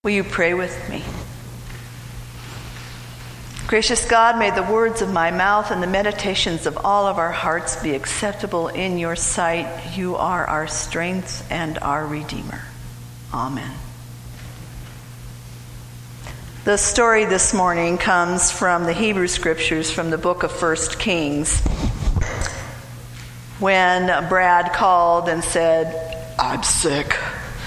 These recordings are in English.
Will you pray with me? Gracious God, may the words of my mouth and the meditations of all of our hearts be acceptable in your sight. You are our strength and our Redeemer. Amen. The story this morning comes from the Hebrew Scriptures from the book of 1 Kings. When Brad called and said, "I'm sick,"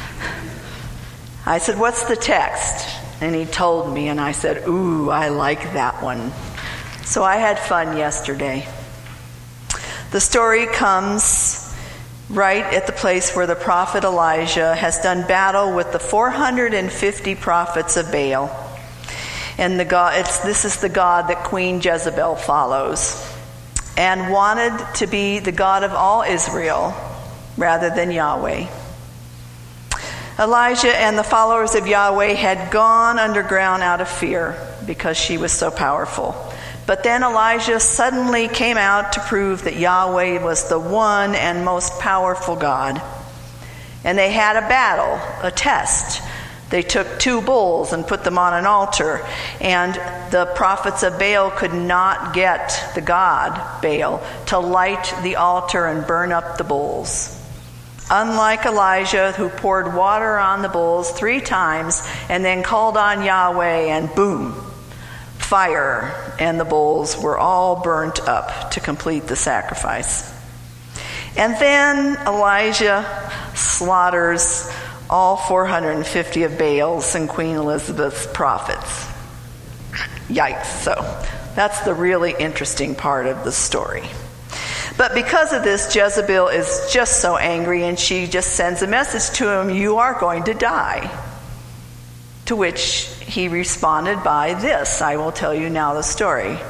I said, "What's the text?" And he told me, and I said, "Ooh, I like that one." So I had fun yesterday. The story comes right at the place where the prophet Elijah has done battle with the 450 prophets of Baal. And this is the god that Queen Jezebel follows, and wanted to be the God of all Israel rather than Yahweh. Elijah and the followers of Yahweh had gone underground out of fear because she was so powerful. But then Elijah suddenly came out to prove that Yahweh was the one and most powerful God. And they had a battle, a test. They took 2 bulls and put them on an altar, and the prophets of Baal could not get the god Baal to light the altar and burn up the bulls. Unlike Elijah, who poured water on the bulls 3 times and then called on Yahweh, and boom, fire, and the bulls were all burnt up to complete the sacrifice. And then Elijah slaughters all 450 of Baal's and Queen Elizabeth's prophets. Yikes. So that's the really interesting part of the story. But because of this, Jezebel is just so angry, and she just sends a message to him, "You are going to die." To which he responded by this. I will tell you now the story.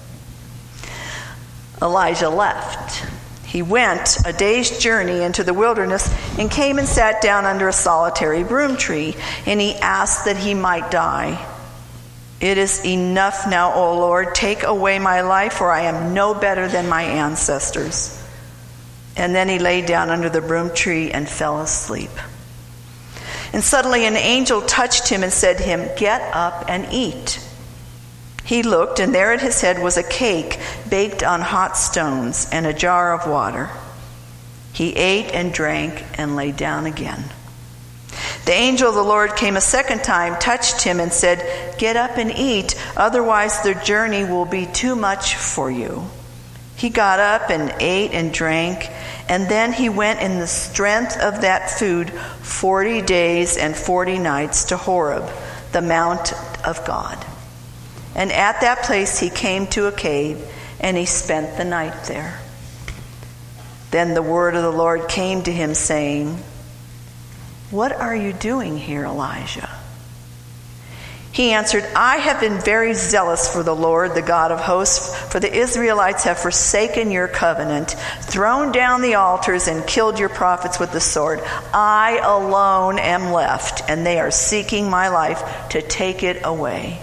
Elijah left. He went a day's journey into the wilderness and came and sat down under a solitary broom tree, and he asked that he might die. "It is enough now, O Lord. Take away my life, for I am no better than my ancestors." And then he lay down under the broom tree and fell asleep. And suddenly an angel touched him and said to him, "Get up and eat." He looked, and there at his head was a cake baked on hot stones and a jar of water. He ate and drank and lay down again. The angel of the Lord came a second time, touched him, and said, "Get up and eat, otherwise the journey will be too much for you." He got up and ate and drank, and then he went in the strength of that food 40 days and 40 nights to Horeb, the mount of God. And at that place he came to a cave, and he spent the night there. Then the word of the Lord came to him, saying, "What are you doing here, Elijah?" He answered, "I have been very zealous for the Lord, the God of hosts, for the Israelites have forsaken your covenant, thrown down the altars, and killed your prophets with the sword. I alone am left, and they are seeking my life to take it away."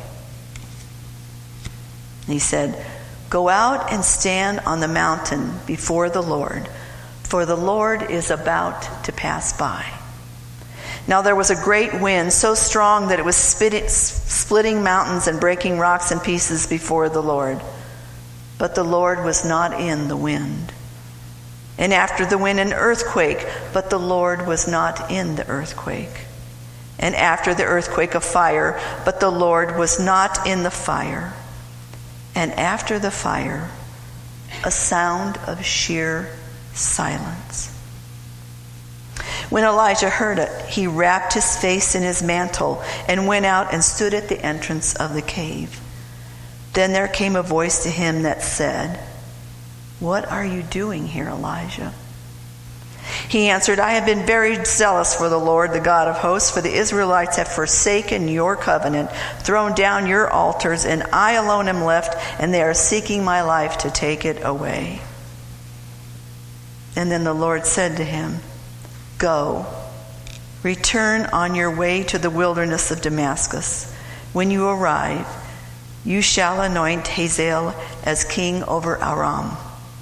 He said, "Go out and stand on the mountain before the Lord, for the Lord is about to pass by." Now there was a great wind, so strong that it was splitting mountains and breaking rocks in pieces before the Lord. But the Lord was not in the wind. And after the wind, an earthquake, but the Lord was not in the earthquake. And after the earthquake, a fire, but the Lord was not in the fire. And after the fire, a sound of sheer silence. When Elijah heard it, he wrapped his face in his mantle and went out and stood at the entrance of the cave. Then there came a voice to him that said, "What are you doing here, Elijah?" He answered, "I have been very zealous for the Lord, the God of hosts, for the Israelites have forsaken your covenant, thrown down your altars, and I alone am left, and they are seeking my life to take it away." And then the Lord said to him, "Go, return on your way to the wilderness of Damascus. When you arrive, you shall anoint Hazael as king over Aram."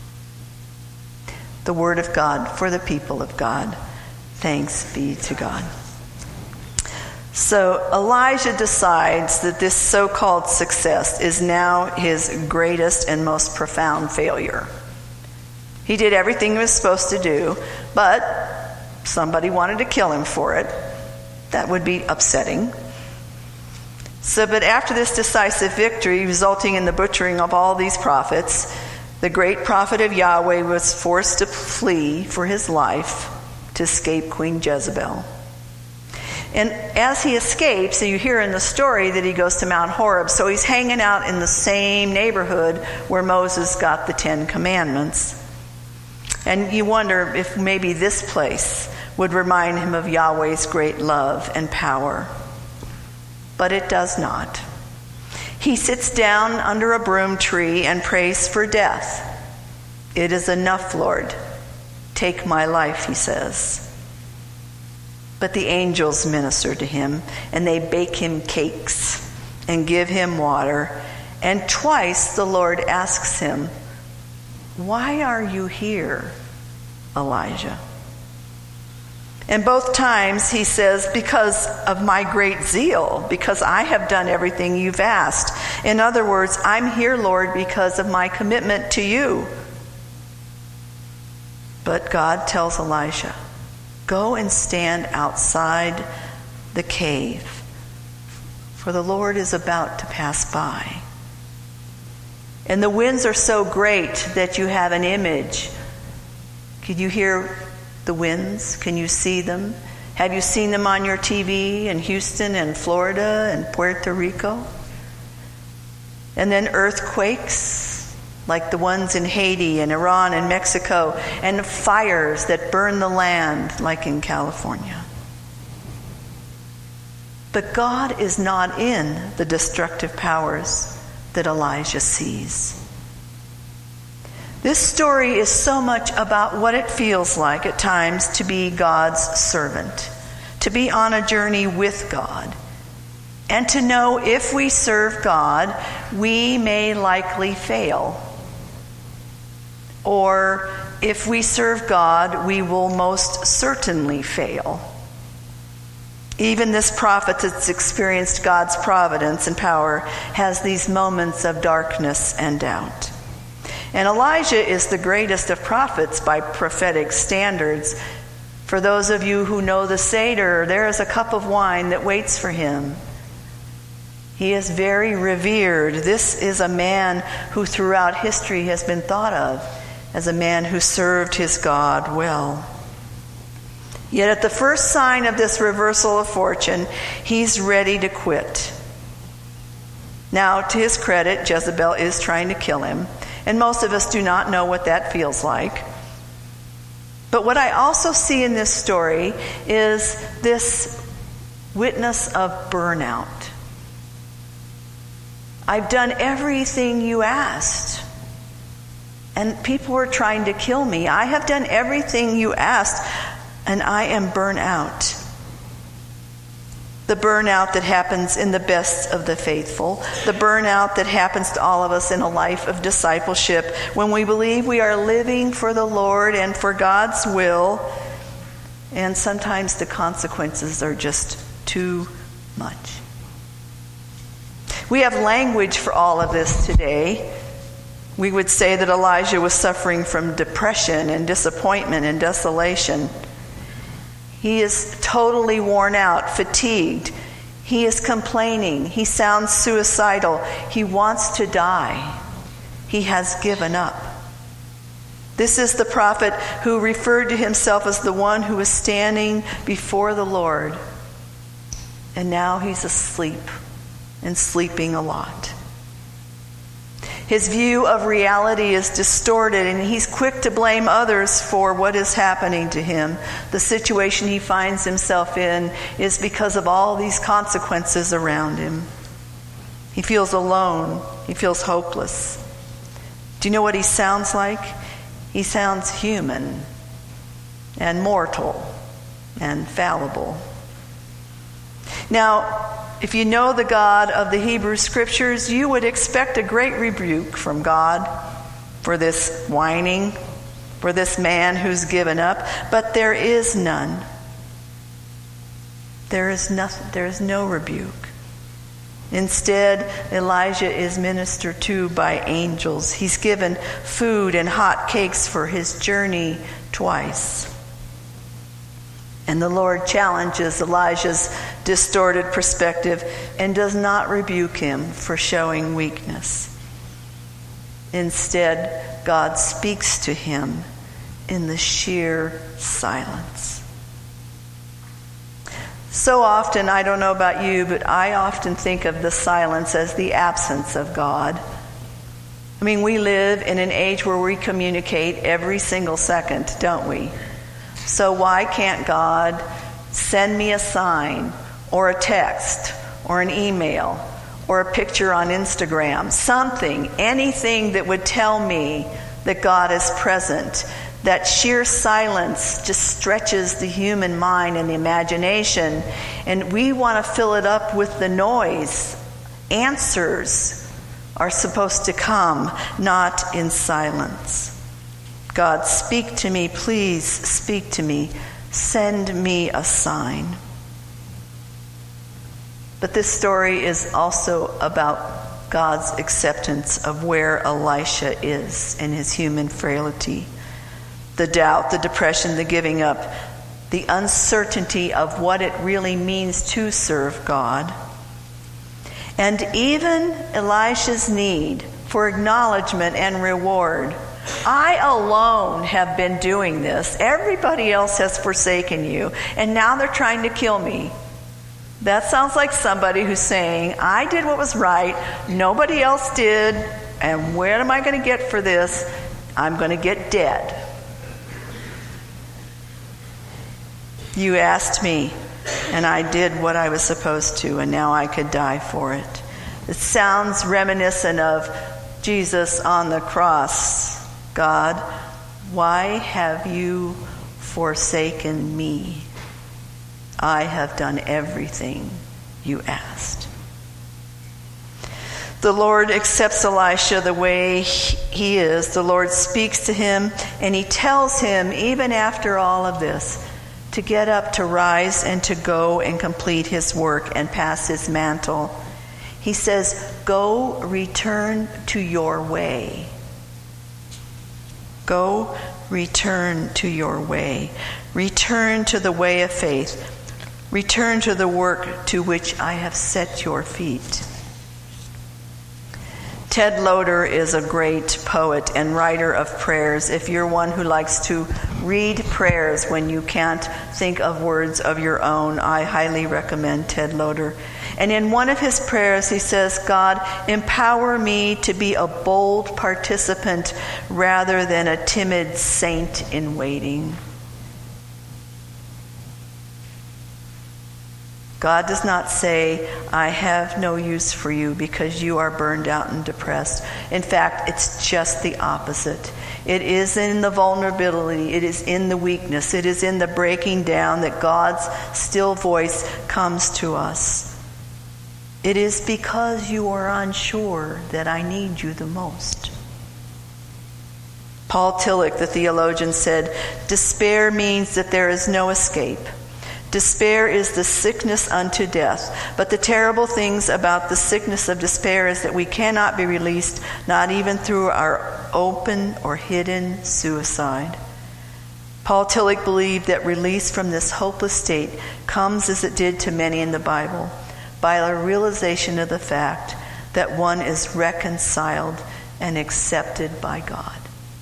The word of God for the people of God. Thanks be to God. So Elijah decides that this so-called success is now his greatest and most profound failure. He did everything he was supposed to do, but somebody wanted to kill him for it. That would be upsetting. But after this decisive victory, resulting in the butchering of all these prophets, the great prophet of Yahweh was forced to flee for his life to escape Queen Jezebel. And as he escapes, so you hear in the story that he goes to Mount Horeb. So he's hanging out in the same neighborhood where Moses got the 10 Commandments. And you wonder if maybe this place would remind him of Yahweh's great love and power. But it does not. He sits down under a broom tree and prays for death. "It is enough, Lord. Take my life," he says. But the angels minister to him, and they bake him cakes and give him water. And twice the Lord asks him, "Why are you here, Elijah?" And both times he says, "Because of my great zeal, because I have done everything you've asked." In other words, "I'm here, Lord, because of my commitment to you." But God tells Elijah, "Go and stand outside the cave, for the Lord is about to pass by." And the winds are so great that you have an image. Can you hear the winds? Can you see them? Have you seen them on your TV in Houston and Florida and Puerto Rico? And then earthquakes like the ones in Haiti and Iran and Mexico, and fires that burn the land like in California. But God is not in the destructive powers that Elijah sees. This story is so much about what it feels like at times to be God's servant, to be on a journey with God, and to know if we serve God, we may likely fail. Or if we serve God, we will most certainly fail. Even this prophet that's experienced God's providence and power has these moments of darkness and doubt. And Elijah is the greatest of prophets by prophetic standards. For those of you who know the Seder, there is a cup of wine that waits for him. He is very revered. This is a man who throughout history has been thought of as a man who served his God well. Yet at the first sign of this reversal of fortune, he's ready to quit. Now, to his credit, Jezebel is trying to kill him, and most of us do not know what that feels like. But what I also see in this story is this witness of burnout. I've done everything you asked, and people are trying to kill me. I have done everything you asked, and I am burnt out. The burnout that happens in the best of the faithful, the burnout that happens to all of us in a life of discipleship when we believe we are living for the Lord and for God's will, and sometimes the consequences are just too much. We have language for all of this today. We would say that Elijah was suffering from depression and disappointment and desolation. He is totally worn out, fatigued. He is complaining. He sounds suicidal. He wants to die. He has given up. This is the prophet who referred to himself as the one who was standing before the Lord. And now he's asleep and sleeping a lot. His view of reality is distorted, and he's quick to blame others for what is happening to him. The situation he finds himself in is because of all these consequences around him. He feels alone. He feels hopeless. Do you know what he sounds like? He sounds human and mortal and fallible. Now, if you know the God of the Hebrew Scriptures, you would expect a great rebuke from God for this whining, for this man who's given up, but there is none. There is no rebuke. Instead, Elijah is ministered to by angels. He's given food and hot cakes for his journey twice. And the Lord challenges Elijah's distorted perspective and does not rebuke him for showing weakness. Instead, God speaks to him in the sheer silence. So often, I don't know about you, but I often think of the silence as the absence of God. I mean, we live in an age where we communicate every single second, don't we? So why can't God send me a sign or a text or an email or a picture on Instagram, something, anything that would tell me that God is present? That sheer silence just stretches the human mind and the imagination, and we want to fill it up with the noise. Answers are supposed to come, not in silence. God, speak to me, please speak to me. Send me a sign. But this story is also about God's acceptance of where Elisha is in his human frailty. The doubt, the depression, the giving up, the uncertainty of what it really means to serve God. And even Elisha's need for acknowledgement and reward. I alone have been doing this. Everybody else has forsaken you, and now they're trying to kill me. That sounds like somebody who's saying, I did what was right, nobody else did, and what am I going to get for this? I'm going to get dead. You asked me, and I did what I was supposed to, and now I could die for it. It sounds reminiscent of Jesus on the cross. God, why have you forsaken me? I have done everything you asked. The Lord accepts Elisha the way he is. The Lord speaks to him, and he tells him, even after all of this, to get up, to rise, and to go and complete his work and pass his mantle. He says, go, return to your way. Go, return to your way. Return to the way of faith. Return to the work to which I have set your feet. Ted Loder is a great poet and writer of prayers. If you're one who likes to read prayers when you can't think of words of your own, I highly recommend Ted Loder. And in one of his prayers, he says, God, empower me to be a bold participant rather than a timid saint in waiting. God does not say, I have no use for you because you are burned out and depressed. In fact, it's just the opposite. It is in the vulnerability, it is in the weakness, it is in the breaking down that God's still voice comes to us. It is because you are unsure that I need you the most. Paul Tillich, the theologian, said, despair means that there is no escape. Despair is the sickness unto death. But the terrible things about the sickness of despair is that we cannot be released, not even through our open or hidden suicide. Paul Tillich believed that release from this hopeless state comes, as it did to many in the Bible, by a realization of the fact that one is reconciled and accepted by God.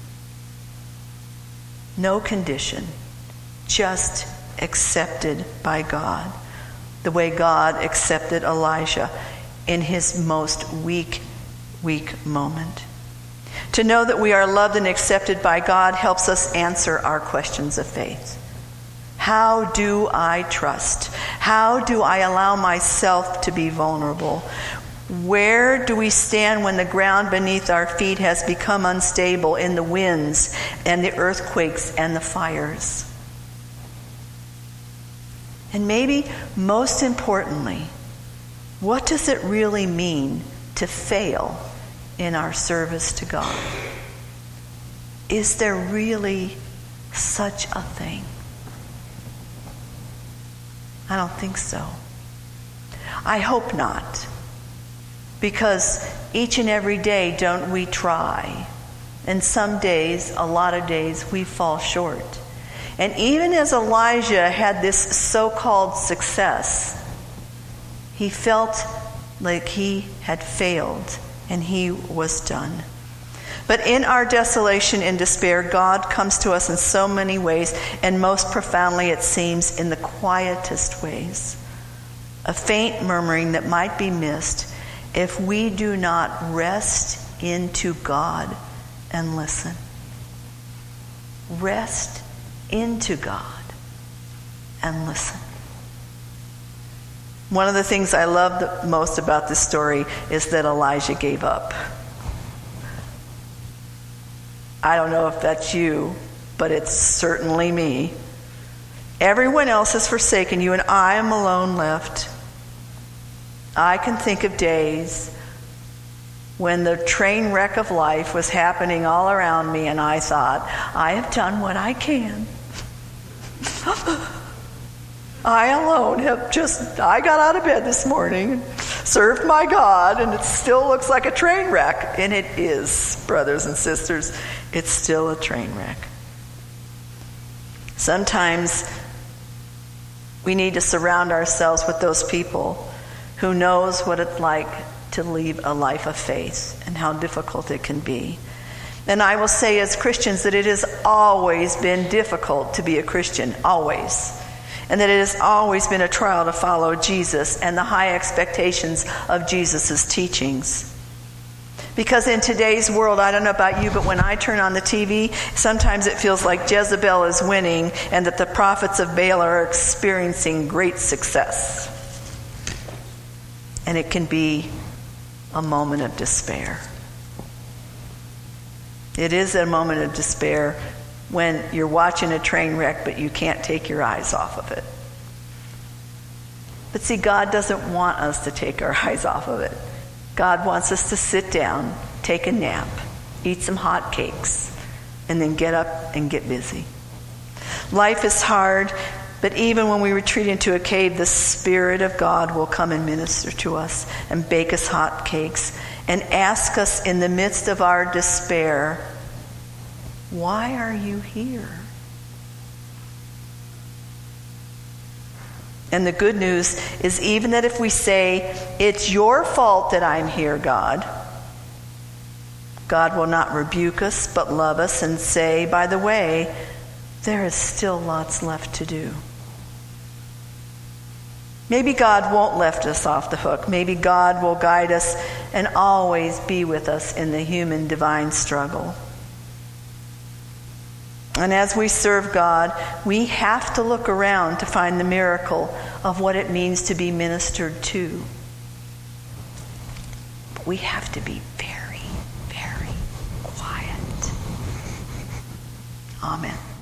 No condition, just accepted by God, the way God accepted Elijah in his most weak moment. To know that we are loved and accepted by God helps us answer our questions of faith. How do I trust? How do I allow myself to be vulnerable? Where do we stand when the ground beneath our feet has become unstable in the winds and the earthquakes and the fires? And maybe most importantly, what does it really mean to fail in our service to God? Is there really such a thing? I don't think so. I hope not. Because each and every day, don't we try? And some days, a lot of days, we fall short. And even as Elijah had this so-called success, he felt like he had failed and he was done. But in our desolation and despair, God comes to us in so many ways, and most profoundly, it seems, in the quietest ways. A faint murmuring that might be missed if we do not rest into God and listen. Rest into God and listen. One of the things I love the most about this story is that Elijah gave up. I don't know if that's you, but it's certainly me. Everyone else has forsaken you, and I am alone left. I can think of days when the train wreck of life was happening all around me, and I thought, I have done what I can. I alone I got out of bed this morning and served my God, and it still looks like a train wreck. And it is, brothers and sisters, it's still a train wreck. Sometimes we need to surround ourselves with those people who knows what it's like to lead a life of faith and how difficult it can be. And I will say as Christians that it has always been difficult to be a Christian, always. And that it has always been a trial to follow Jesus and the high expectations of Jesus' teachings. Because in today's world, I don't know about you, but when I turn on the TV, sometimes it feels like Jezebel is winning and that the prophets of Baal are experiencing great success. And it can be a moment of despair. It is a moment of despair when you're watching a train wreck, but you can't take your eyes off of it. But see, God doesn't want us to take our eyes off of it. God wants us to sit down, take a nap, eat some hot cakes, and then get up and get busy. Life is hard, but even when we retreat into a cave, the Spirit of God will come and minister to us and bake us hot cakes and ask us in the midst of our despair, why are you here? And the good news is even that if we say, it's your fault that I'm here, God, God will not rebuke us but love us and say, by the way, there is still lots left to do. Maybe God won't let us off the hook. Maybe God will guide us and always be with us in the human divine struggle. And as we serve God, we have to look around to find the miracle of what it means to be ministered to. But we have to be very, very quiet. Amen.